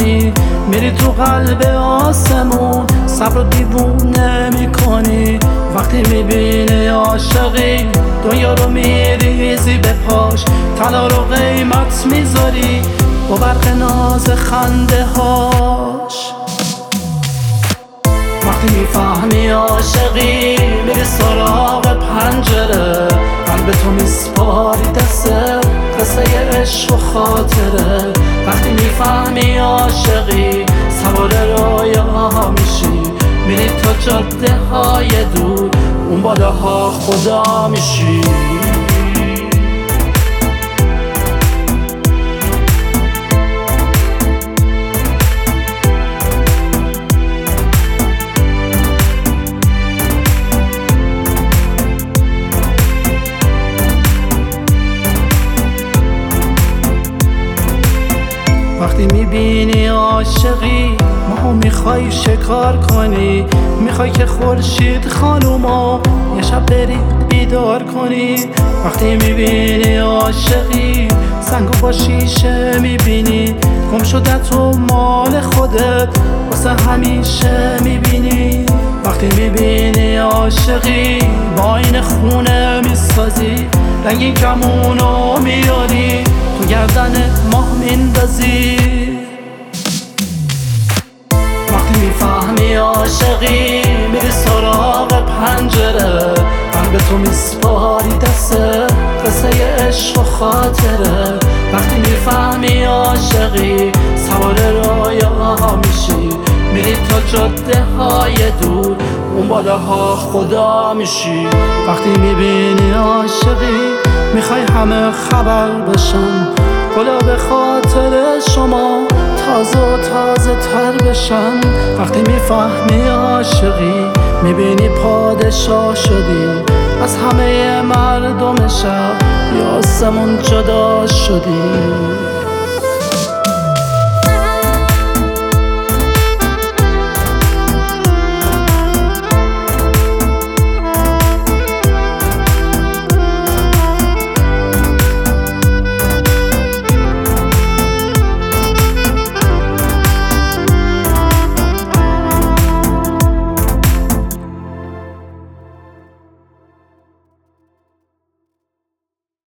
میفهمی میری تو قلب آسمون، صبر رو دیوونه میکنی وقتی میبینی عاشقی. دنیا رو میریزی به پاش، طلا رو قیمت میذاری با برق ناز خنده هاش. وقتی میفهمی عاشقی میری سراغ پنجره، قلب تو میسپاری دسته قصه عشق و خاطره. وقتی میفهمی عاشقی سوار رویا میشی، میری تا جاده های دور، اون بالاها خدا میشی. وقتی میبینی عاشقی ماهو میخوای شکار کنی، میخوای که خورشید خانومو یه شب بری بیدار کنی. وقتی میبینی عاشقی سنگو با شیشه میبینی، گم شده تو مال خودت واسه همیشه میبینی. وقتی میبینی عاشقی با این خونه میسازی، رنگین کمونو میاری تو گردن ماه میندازی. وقتی میفهمی عاشقی میری سراغ پنجره، قلب تو میسپاری دسته قصه عشق و خاطره. وقتی میفهمی عاشقی سوار رویا میشی، میری تا جاده های دور، اون بالاها خدا میشی. وقتی میبینی عاشقی میخوای همه خبر بشن، گلا به خاطر شما تازه و تازه تر بشن. وقتی میفهمی عاشقی میبینی پادشاه شدی، از همه مردم شهر یا آسمون جدا شدی.